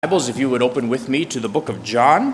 Bibles, if you would open with me to the book of John.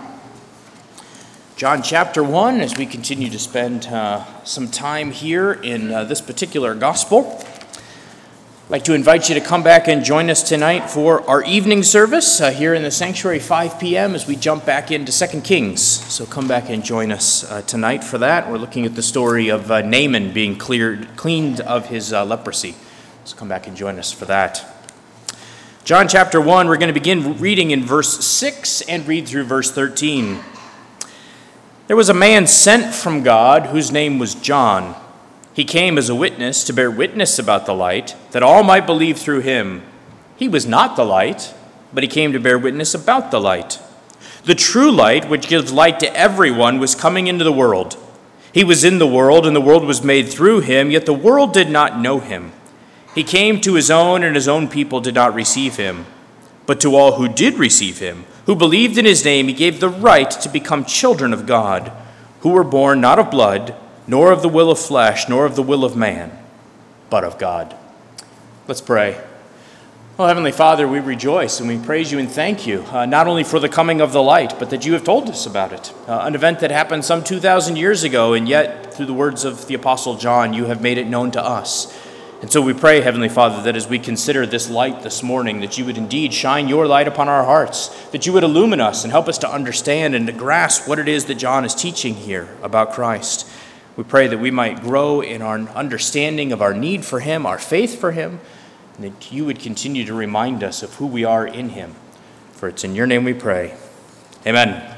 John chapter 1, as we continue to spend some time here in this particular gospel. I'd like to invite you to come back and join us tonight for our evening service here in the sanctuary, 5 p.m. as we jump back into 2 Kings. So come back and join us tonight for that. We're looking at the story of Naaman being cleaned of his leprosy. So come back and join us for that. John chapter 1, we're going to begin reading in verse 6 and read through verse 13. There was a man sent from God whose name was John. He came as a witness to bear witness about the light, that all might believe through him. He was not the light, but he came to bear witness about the light. The true light, which gives light to everyone, was coming into the world. He was in the world, and the world was made through him, yet the world did not know him. He came to his own, and his own people did not receive him. But to all who did receive him, who believed in his name, he gave the right to become children of God, who were born not of blood, nor of the will of flesh, nor of the will of man, but of God. Let's pray. Well, Heavenly Father, we rejoice and we praise you and thank you, not only for the coming of the light, but that you have told us about it, an event that happened some 2,000 years ago, and yet, through the words of the Apostle John, you have made it known to us. And so we pray, Heavenly Father, that as we consider this light this morning, that you would indeed shine your light upon our hearts, that you would illumine us and help us to understand and to grasp what it is that John is teaching here about Christ. We pray that we might grow in our understanding of our need for him, our faith for him, and that you would continue to remind us of who we are in him. For it's in your name we pray. Amen.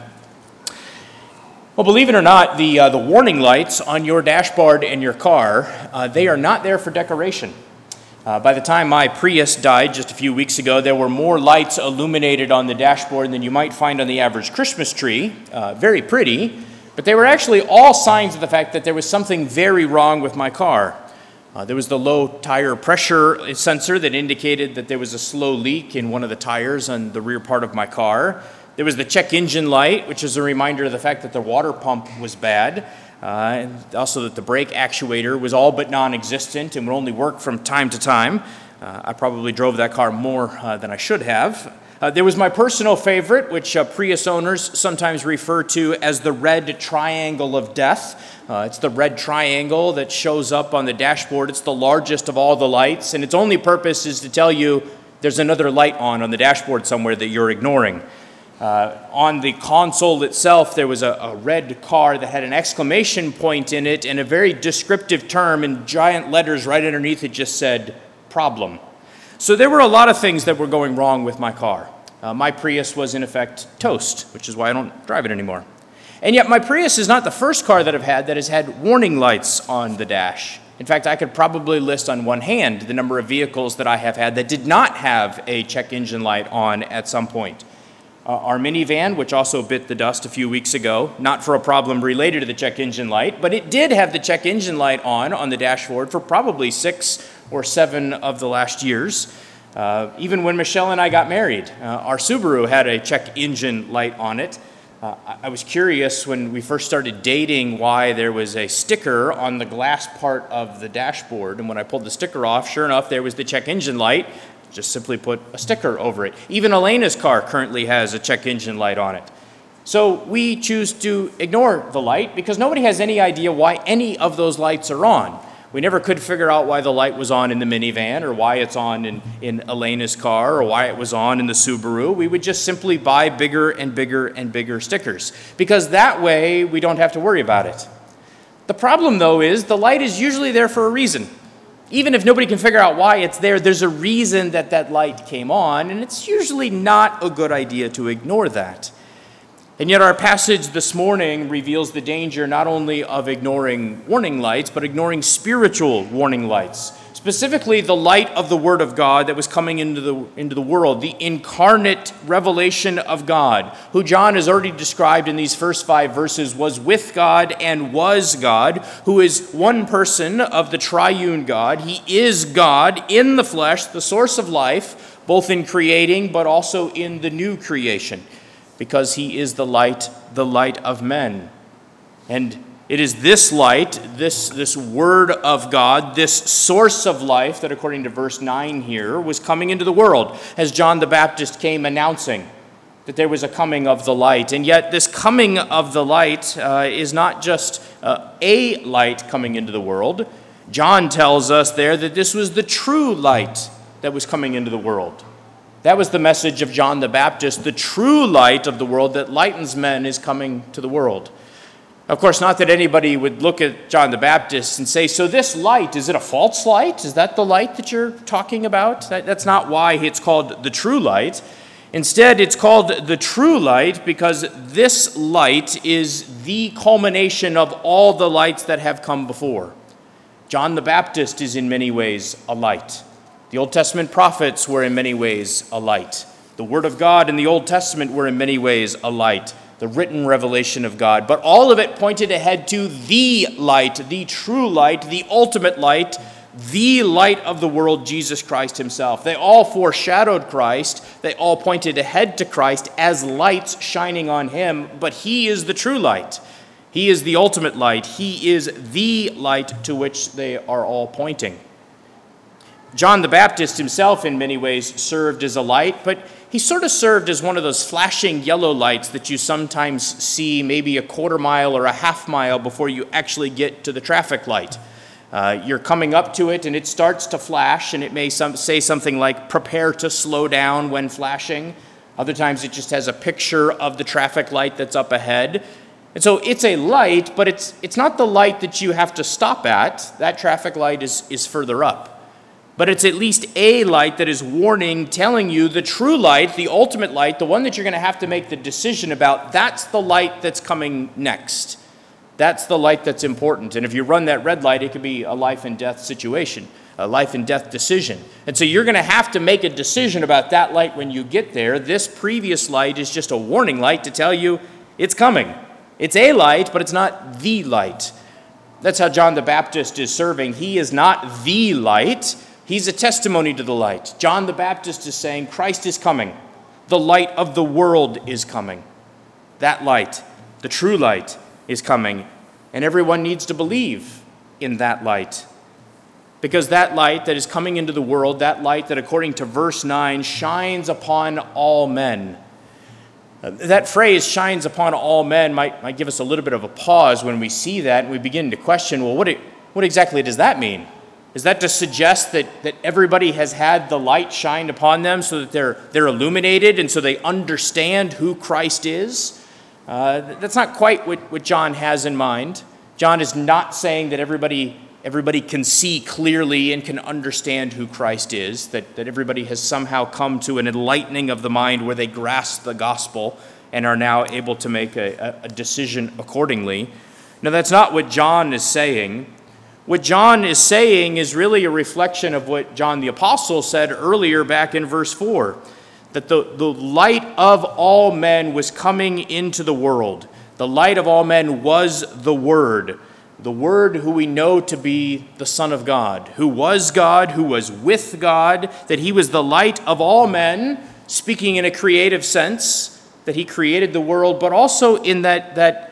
Well, believe it or not, the warning lights on your dashboard in your car, they are not there for decoration. By the time my Prius died just a few weeks ago, there were more lights illuminated on the dashboard than you might find on the average Christmas tree. Very pretty, but they were actually all signs of the fact that there was something very wrong with my car. There was the low tire pressure sensor that indicated that there was a slow leak in one of the tires on the rear part of my car. There was the check engine light, which is a reminder of the fact that the water pump was bad, and also that the brake actuator was all but non-existent and would only work from time to time. I probably drove that car more than I should have. There was my personal favorite, which Prius owners sometimes refer to as the red triangle of death. It's the red triangle that shows up on the dashboard. It's the largest of all the lights, and its only purpose is to tell you there's another light on the dashboard somewhere that you're ignoring. On the console itself, there was a red car that had an exclamation point in it and a very descriptive term in giant letters right underneath it just said, problem. So there were a lot of things that were going wrong with my car. My Prius was in effect toast, which is why I don't drive it anymore. And yet my Prius is not the first car that I've had that has had warning lights on the dash. In fact, I could probably list on one hand the number of vehicles that I have had that did not have a check engine light on at some point. Our minivan, which also bit the dust a few weeks ago, not for a problem related to the check engine light, but it did have the check engine light on the dashboard for probably 6 or 7 of the last years. Even when Michelle and I got married, our Subaru had a check engine light on it. I was curious when we first started dating why there was a sticker on the glass part of the dashboard, and when I pulled the sticker off, sure enough, there was the check engine light. Just simply put a sticker over it. Even Elena's car currently has a check engine light on it. So we choose to ignore the light because nobody has any idea why any of those lights are on. We never could figure out why the light was on in the minivan or why it's on in Elena's car or why it was on in the Subaru. We would just simply buy bigger and bigger and bigger stickers because that way we don't have to worry about it. The problem, though, is the light is usually there for a reason. Even if nobody can figure out why it's there, there's a reason that that light came on, and it's usually not a good idea to ignore that. And yet our passage this morning reveals the danger not only of ignoring warning lights, but ignoring spiritual warning lights. Specifically, the light of the Word of God that was coming into the world, the incarnate revelation of God, who John has already described in these first 5 verses, was with God and was God, who is one person of the triune God. He is God in the flesh, the source of life, both in creating but also in the new creation, because he is the light of men. And it is this light, this word of God, this source of life that, according to verse 9 here, was coming into the world as John the Baptist came announcing, that there was a coming of the light. And yet this coming of the light is not just a light coming into the world. John tells us there that this was the true light that was coming into the world. That was the message of John the Baptist. The true light of the world that lightens men is coming to the world. Of course, not that anybody would look at John the Baptist and say, so this light, is it a false light? Is that the light that you're talking about? That's not why it's called the true light. Instead, it's called the true light because this light is the culmination of all the lights that have come before. John the Baptist is in many ways a light. The Old Testament prophets were in many ways a light. The Word of God in the Old Testament were in many ways a light. The written revelation of God. But all of it pointed ahead to the light, the true light, the ultimate light, the light of the world, Jesus Christ himself. They all foreshadowed Christ. They all pointed ahead to Christ as lights shining on him. But he is the true light. He is the ultimate light. He is the light to which they are all pointing. John the Baptist himself in many ways served as a light, but he sort of served as one of those flashing yellow lights that you sometimes see maybe a quarter mile or a half mile before you actually get to the traffic light. You're coming up to it and it starts to flash, and it may say something like, prepare to slow down when flashing. Other times it just has a picture of the traffic light that's up ahead. And so it's a light, but it's not the light that you have to stop at. That traffic light is further up. But it's at least a light that is warning, telling you the true light, the ultimate light, the one that you're going to have to make the decision about. That's the light that's coming next. That's the light that's important. And if you run that red light, it could be a life and death situation, a life and death decision. And so you're going to have to make a decision about that light when you get there. This previous light is just a warning light to tell you it's coming. It's a light, but it's not the light. That's how John the Baptist is serving. He is not the light. He's a testimony to the light. John the Baptist is saying, Christ is coming. The light of the world is coming. That light, the true light, is coming. And everyone needs to believe in that light. Because that light that is coming into the world, that light that according to verse 9, shines upon all men. That phrase, shines upon all men, might give us a little bit of a pause when we see that and we begin to question, well, what exactly does that mean? Is that to suggest that everybody has had the light shined upon them so that they're illuminated and so they understand who Christ is? That's not quite what John has in mind. John is not saying that everybody can see clearly and can understand who Christ is, that everybody has somehow come to an enlightening of the mind where they grasp the gospel and are now able to make a decision accordingly. No, that's not what John is saying. What John is saying is really a reflection of what John the Apostle said earlier back in verse 4, that the light of all men was coming into the world. The light of all men was the Word who we know to be the Son of God, who was with God, that he was the light of all men, speaking in a creative sense, that he created the world, but also in that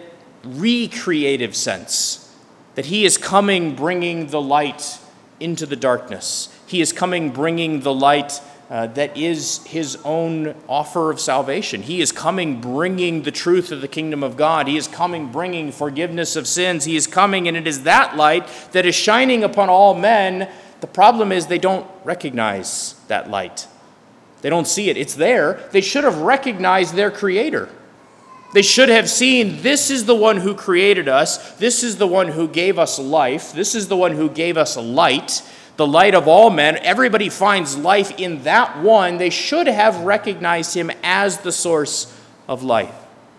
recreative sense, that he is coming bringing the light into the darkness. He is coming bringing the light that is his own offer of salvation. He is coming bringing the truth of the kingdom of God. He is coming bringing forgiveness of sins. He is coming, and it is that light that is shining upon all men. The problem is they don't recognize that light. They don't see it. It's there. They should have recognized their Creator. They should have seen, this is the one who created us. This is the one who gave us life. This is the one who gave us light, the light of all men. Everybody finds life in that one. They should have recognized him as the source of life.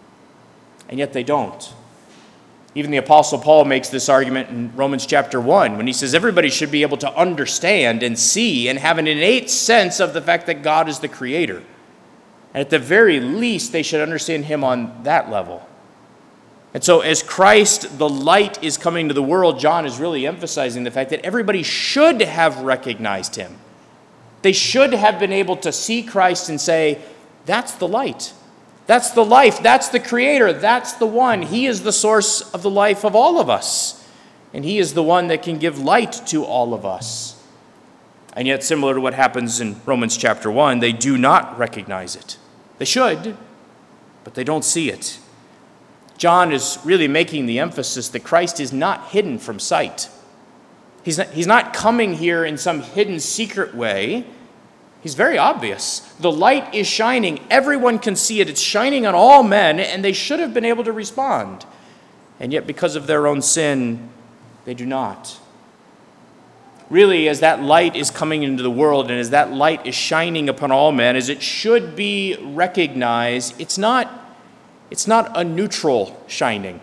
And yet they don't. Even the Apostle Paul makes this argument in Romans chapter 1 when he says everybody should be able to understand and see and have an innate sense of the fact that God is the creator. And at the very least, they should understand him on that level. And so as Christ, the light, is coming to the world, John is really emphasizing the fact that everybody should have recognized him. They should have been able to see Christ and say, that's the light. That's the life. That's the creator. That's the one. He is the source of the life of all of us. And he is the one that can give light to all of us. And yet, similar to what happens in Romans chapter 1, they do not recognize it. They should, but they don't see it. John is really making the emphasis that Christ is not hidden from sight. He's not coming here in some hidden, secret way. He's very obvious. The light is shining. Everyone can see it. It's shining on all men, and they should have been able to respond. And yet, because of their own sin, they do not. Really, as that light is coming into the world, and as that light is shining upon all men, as it should be recognized, it's not a neutral shining.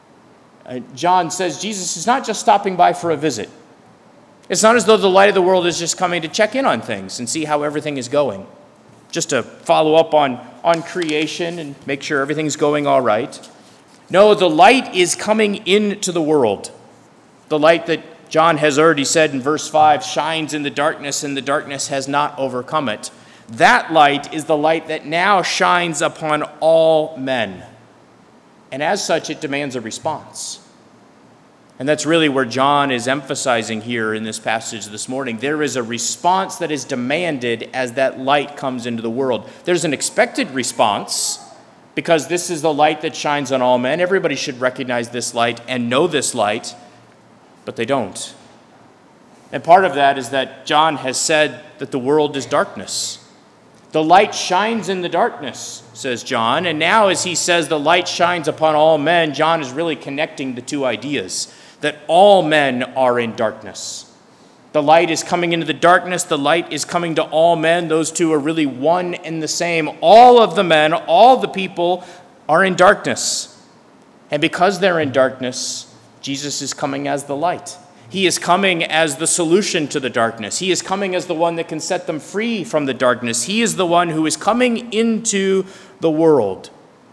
John says Jesus is not just stopping by for a visit. It's not as though the light of the world is just coming to check in on things and see how everything is going, just to follow up on creation and make sure everything's going all right. No, the light is coming into the world. The light that John has already said in verse 5 shines in the darkness, and the darkness has not overcome it. That light is the light that now shines upon all men. And as such, it demands a response. And that's really where John is emphasizing here in this passage this morning. There is a response that is demanded as that light comes into the world. There's an expected response because this is the light that shines on all men. Everybody should recognize this light and know this light, but they don't. And part of that is that John has said that the world is darkness. The light shines in the darkness, says John. And now as he says the light shines upon all men, John is really connecting the two ideas, that all men are in darkness. The light is coming into the darkness. The light is coming to all men. Those two are really one and the same. All of the men, all the people are in darkness. And because they're in darkness, Jesus is coming as the light. He is coming as the solution to the darkness. He is coming as the one that can set them free from the darkness. He is the one who is coming into the world.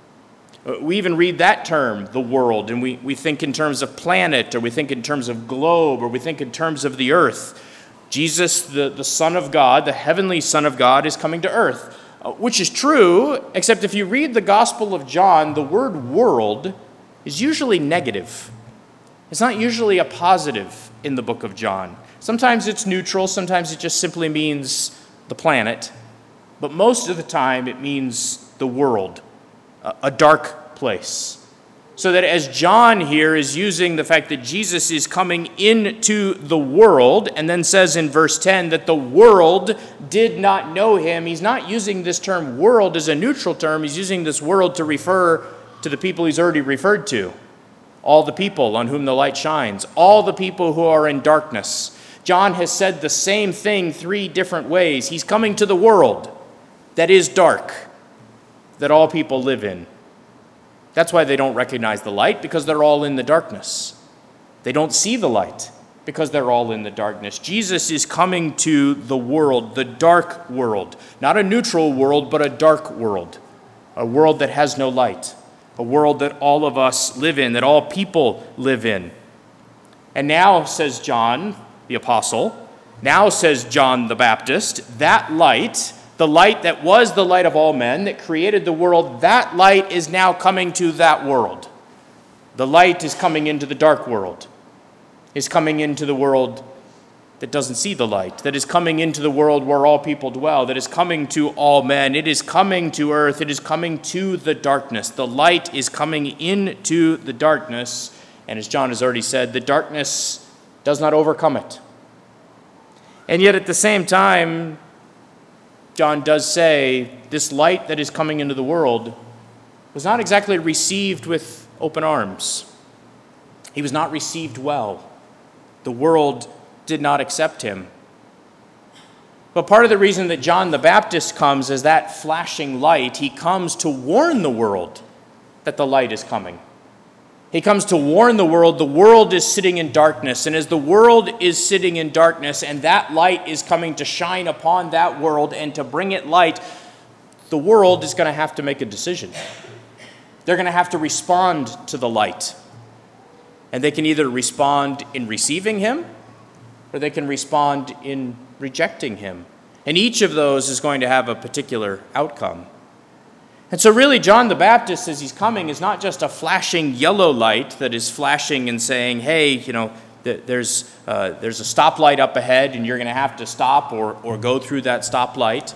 We even read that term, the world, and we think in terms of planet, or we think in terms of globe, or we think in terms of the earth. Jesus, the Son of God, the heavenly Son of God, is coming to earth, which is true, except if you read the Gospel of John, the word world is usually negative. It's not usually a positive in the book of John. Sometimes it's neutral, sometimes it just simply means the planet, but most of the time it means the world, a dark place. So that as John here is using the fact that Jesus is coming into the world, and then says in verse 10 that the world did not know him, he's not using this term world as a neutral term, he's using this world to refer to the people he's already referred to. All the people on whom the light shines, all the people who are in darkness. John has said the same thing 3 different ways. He's coming to the world that is dark, that all people live in. That's why they don't recognize the light, because they're all in the darkness. They don't see the light because they're all in the darkness. Jesus is coming to the world, the dark world. Not a neutral world, but a dark world. A world that has no light. A world that all of us live in, that all people live in. And now, says John, the apostle, now says John the Baptist, that light, the light that was the light of all men, that created the world, that light is now coming to that world. The light is coming into the dark world, is coming into the world that doesn't see the light, that is coming into the world where all people dwell, that is coming to all men. It is coming to earth. It is coming to the darkness. The light is coming into the darkness. And as John has already said, the darkness does not overcome it. And yet at the same time, John does say this light that is coming into the world was not exactly received with open arms. He was not received well. The world did not accept him. But part of the reason that John the Baptist comes as that flashing light, he comes to warn the world that the light is coming. He comes to warn the world is sitting in darkness, and as the world is sitting in darkness and that light is coming to shine upon that world and to bring it light, the world is going to have to make a decision. They're going to have to respond to the light. And they can either respond in receiving him, or they can respond in rejecting him. And each of those is going to have a particular outcome. And so really, John the Baptist, as he's coming, is not just a flashing yellow light that is flashing and saying, hey, there's a stoplight up ahead and you're going to have to stop or go through that stoplight.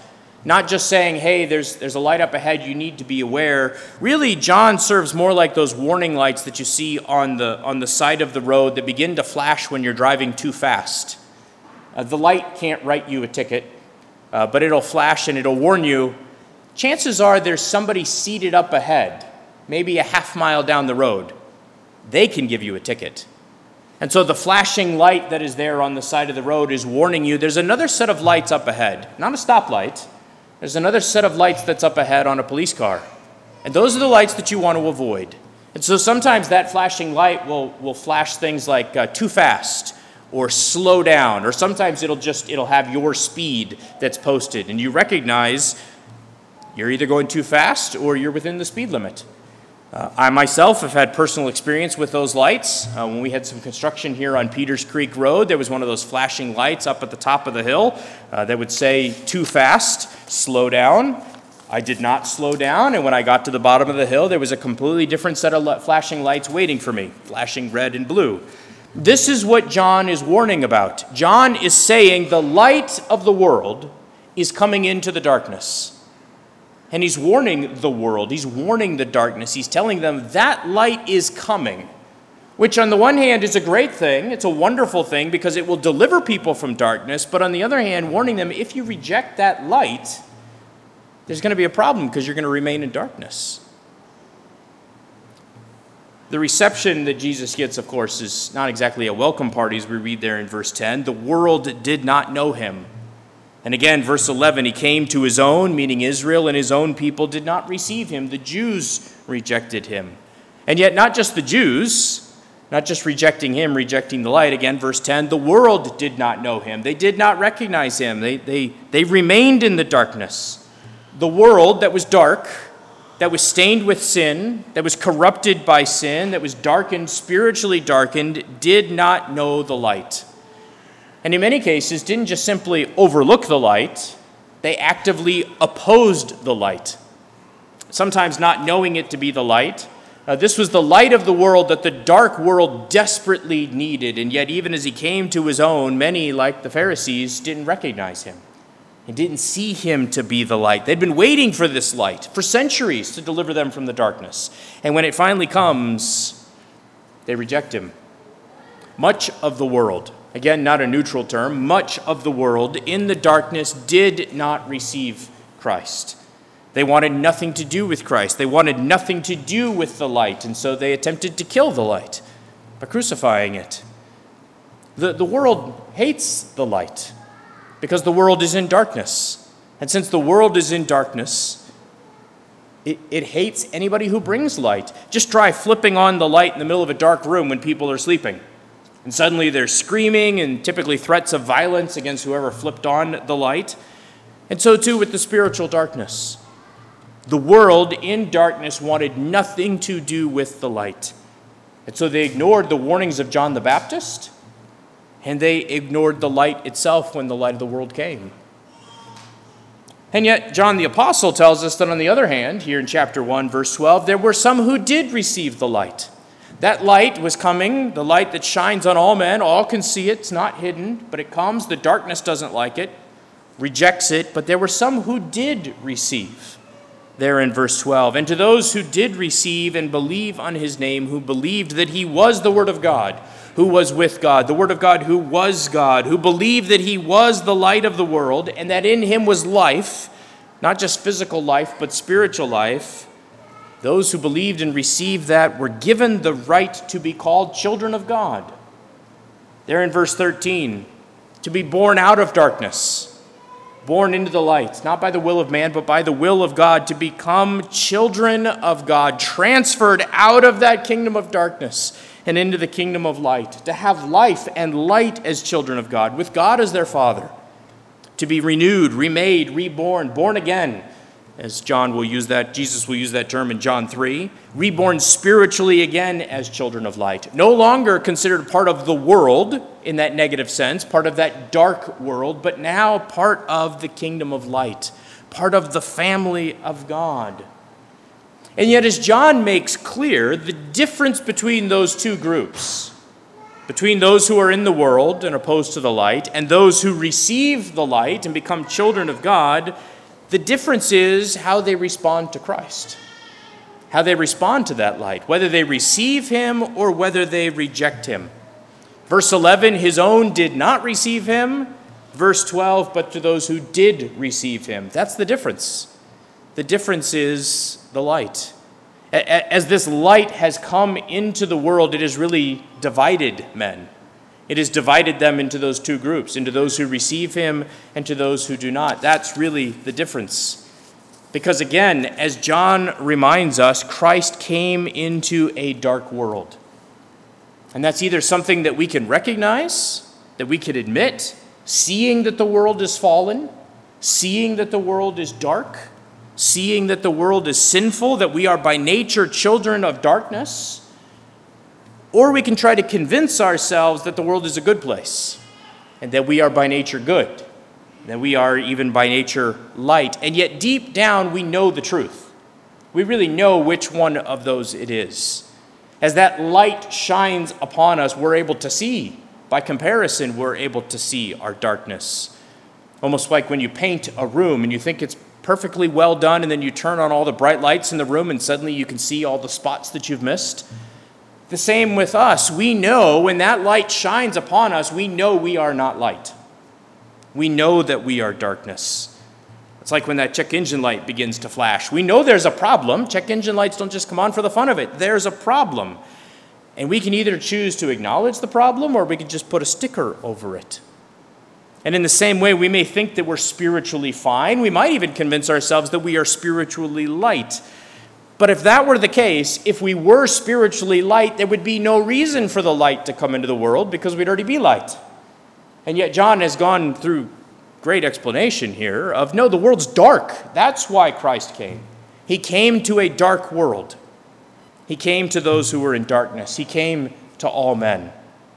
Not just saying, hey, there's a light up ahead, you need to be aware. Really, John serves more like those warning lights that you see on the side of the road that begin to flash when you're driving too fast. The light can't write you a ticket, but it'll flash and it'll warn you. Chances are there's somebody seated up ahead, maybe a half mile down the road. They can give you a ticket. And so the flashing light that is there on the side of the road is warning you there's another set of lights up ahead, not a stoplight. There's another set of lights that's up ahead on a police car. And those are the lights that you want to avoid. And so sometimes that flashing light will flash things like too fast or slow down, or sometimes it'll have your speed that's posted, and you recognize you're either going too fast or you're within the speed limit. I myself have had personal experience with those lights. When we had some construction here on Peters Creek Road, there was one of those flashing lights up at the top of the hill that would say, too fast, slow down. I did not slow down, and when I got to the bottom of the hill, there was a completely different set of flashing lights waiting for me, flashing red and blue. This is what John is warning about. John is saying the light of the world is coming into the darkness. And he's warning the world, he's warning the darkness, he's telling them that light is coming, which on the one hand is a great thing, it's a wonderful thing because it will deliver people from darkness, but on the other hand, warning them if you reject that light, there's going to be a problem because you're going to remain in darkness. The reception that Jesus gets, of course, is not exactly a welcome party as we read there in verse 10. The world did not know him. And again, verse 11, he came to his own, meaning Israel, and his own people did not receive him. The Jews rejected him. And yet not just the Jews, not just rejecting him, rejecting the light. Again, verse 10, the world did not know him. They did not recognize him. They remained in the darkness. The world that was dark, that was stained with sin, that was corrupted by sin, that was darkened, spiritually darkened, did not know the light. And in many cases, didn't just simply overlook the light, they actively opposed the light, sometimes not knowing it to be the light. This was the light of the world that the dark world desperately needed, and yet even as he came to his own, many, like the Pharisees, didn't recognize him and didn't see him to be the light. They'd been waiting for this light for centuries to deliver them from the darkness. And when it finally comes, they reject him. Much of the world, again, not a neutral term, much of the world in the darkness did not receive Christ. They wanted nothing to do with Christ. They wanted nothing to do with the light, and so they attempted to kill the light by crucifying it. The world hates the light because the world is in darkness. And since the world is in darkness, it hates anybody who brings light. Just try flipping on the light in the middle of a dark room when people are sleeping. And suddenly there's screaming and typically threats of violence against whoever flipped on the light. And so too with the spiritual darkness. The world in darkness wanted nothing to do with the light. And so they ignored the warnings of John the Baptist, and they ignored the light itself when the light of the world came. And yet John the Apostle tells us that on the other hand, here in chapter 1, verse 12, there were some who did receive the light. That light was coming, the light that shines on all men. All can see it. It's not hidden, but it comes. The darkness doesn't like it, rejects it. But there were some who did receive, there in verse 12. And to those who did receive and believe on his name, who believed that he was the Word of God, who was with God, the Word of God who was God, who believed that he was the light of the world, and that in him was life, not just physical life, but spiritual life. Those who believed and received that were given the right to be called children of God. There in verse 13, to be born out of darkness, born into the light, not by the will of man, but by the will of God, to become children of God, transferred out of that kingdom of darkness and into the kingdom of light, to have life and light as children of God, with God as their Father, to be renewed, remade, reborn, born again, as Jesus will use that term in John 3, reborn spiritually again as children of light. No longer considered part of the world in that negative sense, part of that dark world, but now part of the kingdom of light, part of the family of God. And yet as John makes clear, the difference between those two groups, between those who are in the world and opposed to the light, and those who receive the light and become children of God, The difference is how they respond to Christ, how they respond to that light, whether they receive him or whether they reject him. Verse 11, his own did not receive him. Verse 12, but to those who did receive him. That's the difference. The difference is the light. As this light has come into the world, it has really divided men. It has divided them into those two groups, into those who receive him and to those who do not. That's really the difference. Because again, as John reminds us, Christ came into a dark world. And that's either something that we can recognize, that we can admit, seeing that the world is fallen, seeing that the world is dark, seeing that the world is sinful, that we are by nature children of darkness. Or we can try to convince ourselves that the world is a good place and that we are by nature good, that we are even by nature light. And yet deep down we know the truth. We really know which one of those it is. As that light shines upon us, we're able to see. By comparison, we're able to see our darkness. Almost like when you paint a room and you think it's perfectly well done, and then you turn on all the bright lights in the room and suddenly you can see all the spots that you've missed. The same with us. We know when that light shines upon us, we know we are not light. We know that we are darkness. It's like when that check engine light begins to flash. We know there's a problem. Check engine lights don't just come on for the fun of it. There's a problem. And we can either choose to acknowledge the problem or we can just put a sticker over it. And in the same way, we may think that we're spiritually fine. We might even convince ourselves that we are spiritually light. But if that were the case, if we were spiritually light, there would be no reason for the light to come into the world because we'd already be light. And yet John has gone through great explanation here of, no, the world's dark. That's why Christ came. He came to a dark world. He came to those who were in darkness. He came to all men.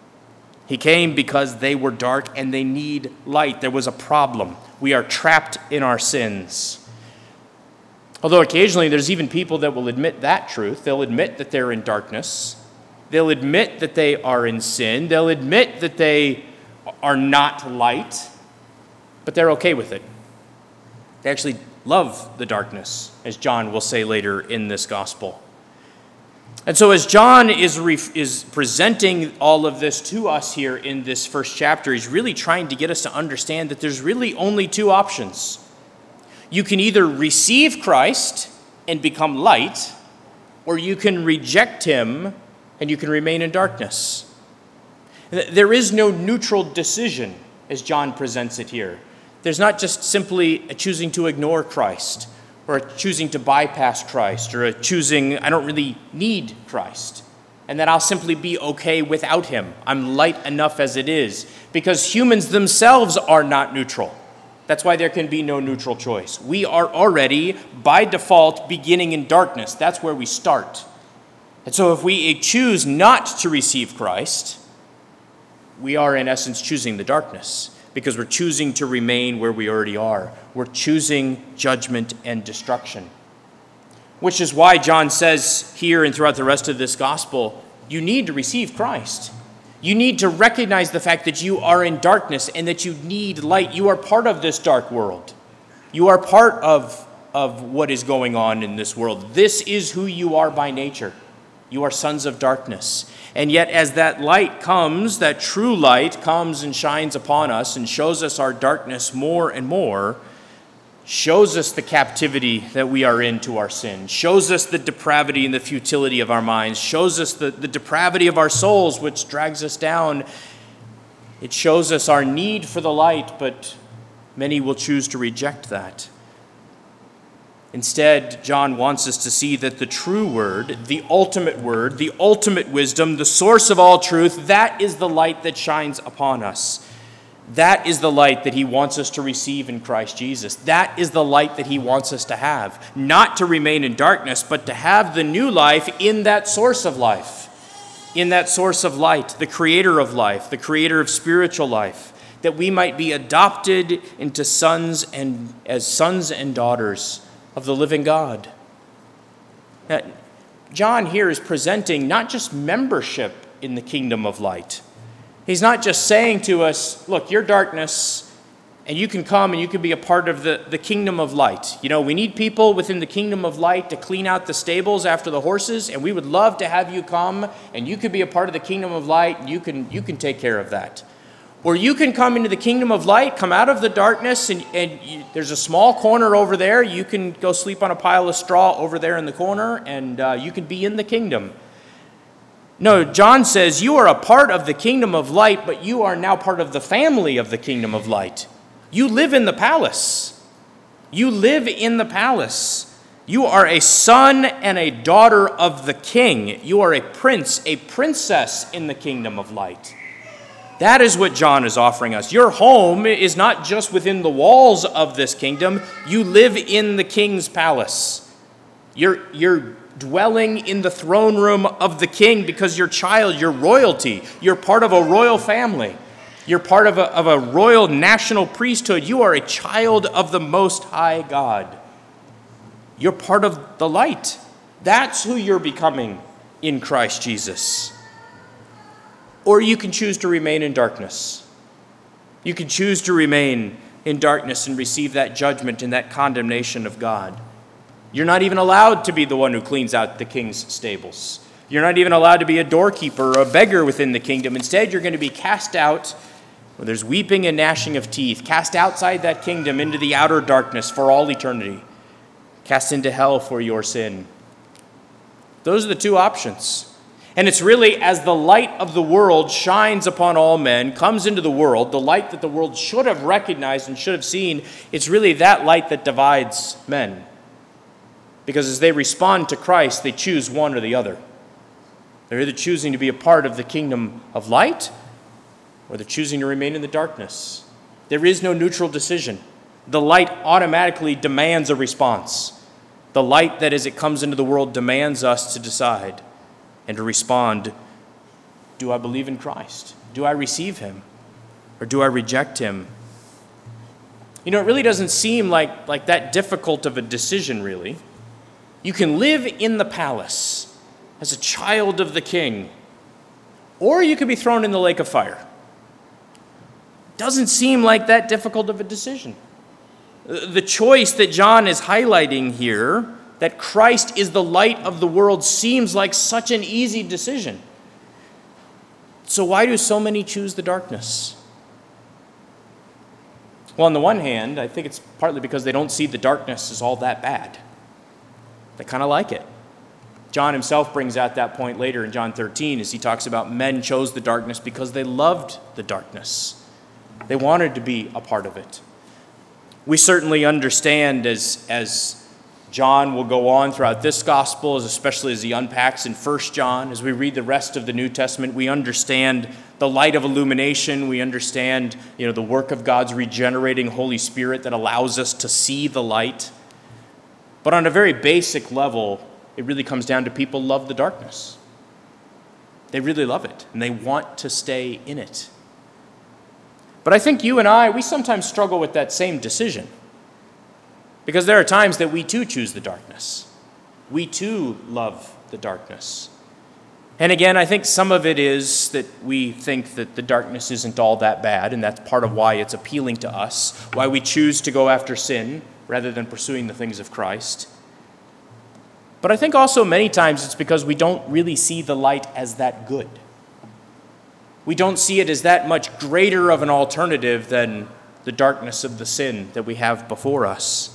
He came because they were dark and they need light. There was a problem. We are trapped in our sins. Although occasionally there's even people that will admit that truth. They'll admit that they're in darkness. They'll admit that they are in sin. They'll admit that they are not light, but they're okay with it. They actually love the darkness, as John will say later in this gospel. And so as John is presenting all of this to us here in this first chapter, he's really trying to get us to understand that there's really only two options. You can either receive Christ and become light, or you can reject him and you can remain in darkness. There is no neutral decision as John presents it here. There's not just simply a choosing to ignore Christ, or a choosing to bypass Christ, or a choosing, I don't really need Christ, and that I'll simply be okay without him. I'm light enough as it is, because humans themselves are not neutral. That's why there can be no neutral choice. We are already, by default, beginning in darkness. That's where we start. And so if we choose not to receive Christ, we are in essence choosing the darkness, because we're choosing to remain where we already are. We're choosing judgment and destruction. Which is why John says here and throughout the rest of this gospel, you need to receive Christ. You need to recognize the fact that you are in darkness and that you need light. You are part of this dark world. You are part of what is going on in this world. This is who you are by nature. You are sons of darkness. And yet as that light comes, that true light comes and shines upon us and shows us our darkness more and more, shows us the captivity that we are in to our sin, shows us the depravity and the futility of our minds, shows us the depravity of our souls, which drags us down. It shows us our need for the light, but many will choose to reject that. Instead, John wants us to see that the true word, the ultimate wisdom, the source of all truth, that is the light that shines upon us. That is the light that he wants us to receive in Christ Jesus. That is the light that he wants us to have. Not to remain in darkness, but to have the new life in that source of life. In that source of light, the creator of life, the creator of spiritual life. That we might be adopted into sons and daughters of the living God. Now, John here is presenting not just membership in the kingdom of light. He's not just saying to us, look, your darkness, and you can come and you can be a part of the kingdom of light. You know, we need people within the kingdom of light to clean out the stables after the horses, and we would love to have you come, and you could be a part of the kingdom of light, and you can take care of that. Or you can come into the kingdom of light, come out of the darkness, and there's a small corner over there. You can go sleep on a pile of straw over there in the corner, and you can be in the kingdom. No, John says you are a part of the kingdom of light, but you are now part of the family of the kingdom of light. You live in the palace. You live in the palace. You are a son and a daughter of the king. You are a prince, a princess in the kingdom of light. That is what John is offering us. Your home is not just within the walls of this kingdom. You live in the king's palace. You're dwelling in the throne room of the king because you're child, you're royalty. You're part of a royal family. You're part of a royal national priesthood. You are a child of the Most High God. You're part of the light. That's who you're becoming in Christ Jesus. Or you can choose to remain in darkness. You can choose to remain in darkness and receive that judgment and that condemnation of God. You're not even allowed to be the one who cleans out the king's stables. You're not even allowed to be a doorkeeper or a beggar within the kingdom. Instead, you're going to be cast out where there's weeping and gnashing of teeth, cast outside that kingdom into the outer darkness for all eternity, cast into hell for your sin. Those are the two options. And it's really as the light of the world shines upon all men, comes into the world, the light that the world should have recognized and should have seen, it's really that light that divides men. Because as they respond to Christ, they choose one or the other. They're either choosing to be a part of the kingdom of light, or they're choosing to remain in the darkness. There is no neutral decision. The light automatically demands a response. The light that as it comes into the world demands us to decide and to respond, do I believe in Christ? Do I receive him? Or do I reject him? You know, it really doesn't seem like that difficult of a decision, really. You can live in the palace as a child of the king, or you could be thrown in the lake of fire. Doesn't seem like that difficult of a decision. The choice that John is highlighting here, that Christ is the light of the world, seems like such an easy decision. So why do so many choose the darkness? Well, on the one hand, I think it's partly because they don't see the darkness as all that bad. They kind of like it. John himself brings out that point later in John 13 as he talks about men chose the darkness because they loved the darkness. They wanted to be a part of it. We certainly understand as John will go on throughout this gospel, especially as he unpacks in 1 John. As we read the rest of the New Testament, we understand the light of illumination. We understand, the work of God's regenerating Holy Spirit that allows us to see the light. But on a very basic level, it really comes down to people love the darkness. They really love it, and they want to stay in it. But I think you and I, we sometimes struggle with that same decision. Because there are times that we too choose the darkness. We too love the darkness. And again, I think some of it is that we think that the darkness isn't all that bad, and that's part of why it's appealing to us, why we choose to go after sin rather than pursuing the things of Christ. But I think also many times it's because we don't really see the light as that good. We don't see it as that much greater of an alternative than the darkness of the sin that we have before us.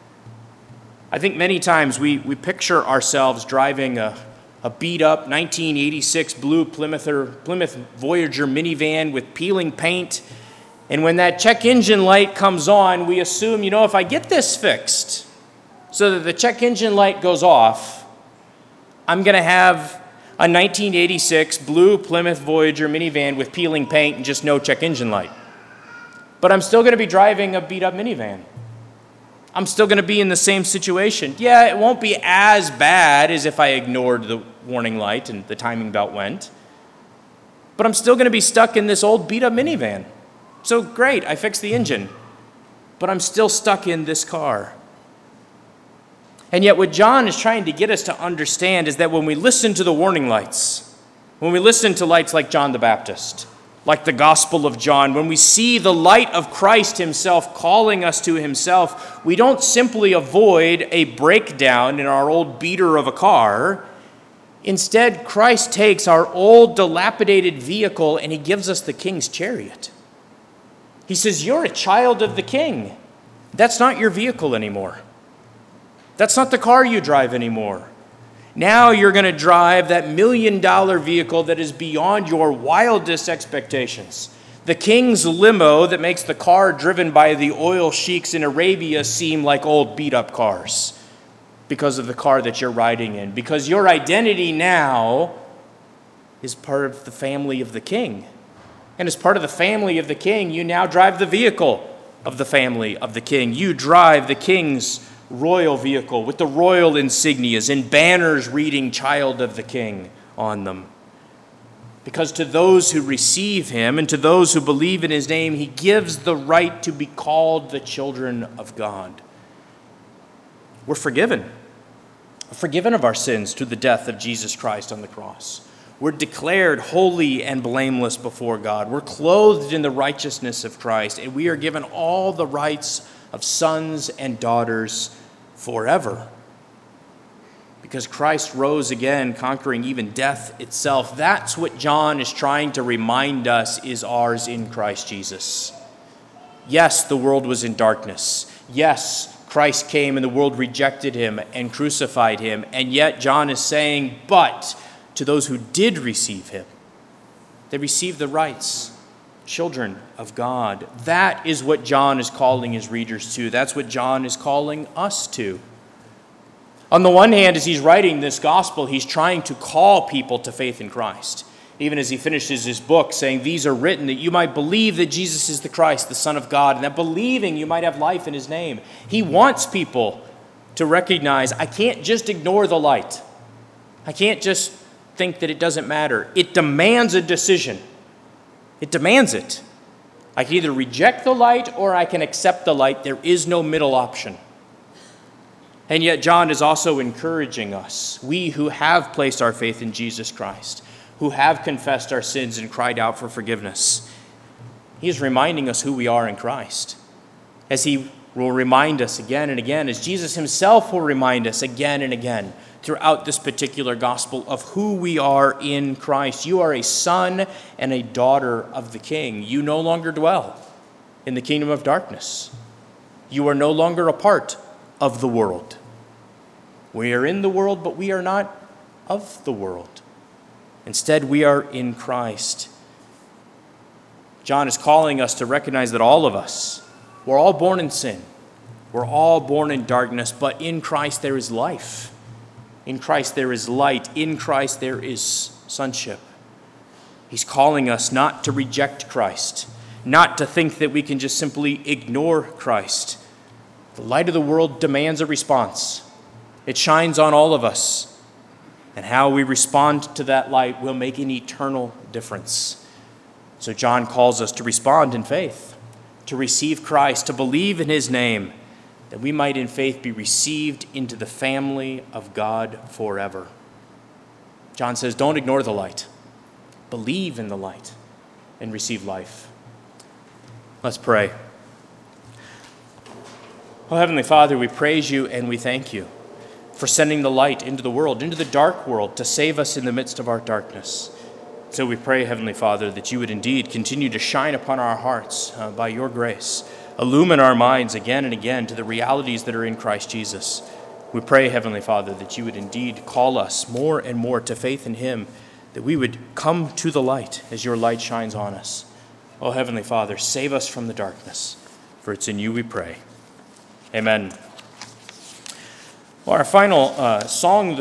I think many times we picture ourselves driving a beat-up 1986 blue Plymouth Voyager minivan with peeling paint, and when that check engine light comes on, we assume, if I get this fixed so that the check engine light goes off, I'm going to have a 1986 blue Plymouth Voyager minivan with peeling paint and just no check engine light. But I'm still going to be driving a beat-up minivan. I'm still going to be in the same situation. Yeah, it won't be as bad as if I ignored the warning light and the timing belt went. But I'm still going to be stuck in this old beat-up minivan. So great, I fixed the engine. But I'm still stuck in this car. And yet what John is trying to get us to understand is that when we listen to the warning lights, when we listen to lights like John the Baptist, like the Gospel of John, when we see the light of Christ himself calling us to himself, we don't simply avoid a breakdown in our old beater of a car. Instead, Christ takes our old dilapidated vehicle and he gives us the king's chariot. He says, you're a child of the king. That's not your vehicle anymore. That's not the car you drive anymore. Now you're going to drive that $1 million vehicle that is beyond your wildest expectations. The king's limo that makes the car driven by the oil sheiks in Arabia seem like old beat-up cars because of the car that you're riding in. Because your identity now is part of the family of the king. And as part of the family of the king, you now drive the vehicle of the family of the king. You drive the king's royal vehicle with the royal insignias and banners reading "Child of the King" on them. Because to those who receive him and to those who believe in his name, he gives the right to be called the children of God. We're forgiven of our sins through the death of Jesus Christ on the cross. We're declared holy and blameless before God. We're clothed in the righteousness of Christ, and we are given all the rights of sons and daughters forever. Because Christ rose again, conquering even death itself. That's what John is trying to remind us is ours in Christ Jesus. Yes, the world was in darkness. Yes, Christ came and the world rejected him and crucified him. And yet John is saying, but to those who did receive him, they received the rights. Children of God. That is what John is calling his readers to. That's what John is calling us to. On the one hand, as he's writing this gospel, he's trying to call people to faith in Christ. Even as he finishes his book saying, these are written that you might believe that Jesus is the Christ, the Son of God, and that believing you might have life in his name. He wants people to recognize, I can't just ignore the light. I can't just think that it doesn't matter. It demands a decision. It demands it. I can either reject the light or I can accept the light. There is no middle option. And yet John is also encouraging us, we who have placed our faith in Jesus Christ, who have confessed our sins and cried out for forgiveness. He is reminding us who we are in Christ, as he will remind us again and again, as Jesus himself will remind us again and again throughout this particular gospel of who we are in Christ. You are a son and a daughter of the King. You no longer dwell in the kingdom of darkness. You are no longer a part of the world. We are in the world, but we are not of the world. Instead, we are in Christ. John is calling us to recognize that all of us, we're all born in sin. We're all born in darkness, but in Christ there is life. In Christ there is light. In Christ there is sonship. He's calling us not to reject Christ, not to think that we can just simply ignore Christ. The light of the world demands a response. It shines on all of us. And how we respond to that light will make an eternal difference. So John calls us to respond in faith, to receive Christ, to believe in his name, that we might in faith be received into the family of God forever. John says, don't ignore the light. Believe in the light and receive life. Let's pray. Oh, Heavenly Father, we praise you and we thank you for sending the light into the world, into the dark world, to save us in the midst of our darkness. So we pray, Heavenly Father, that you would indeed continue to shine upon our hearts by your grace. Illumine our minds again and again to the realities that are in Christ Jesus. We pray, Heavenly Father, that you would indeed call us more and more to faith in him, that we would come to the light as your light shines on us. Oh, Heavenly Father, save us from the darkness, for it's in you we pray. Amen. Well, our final song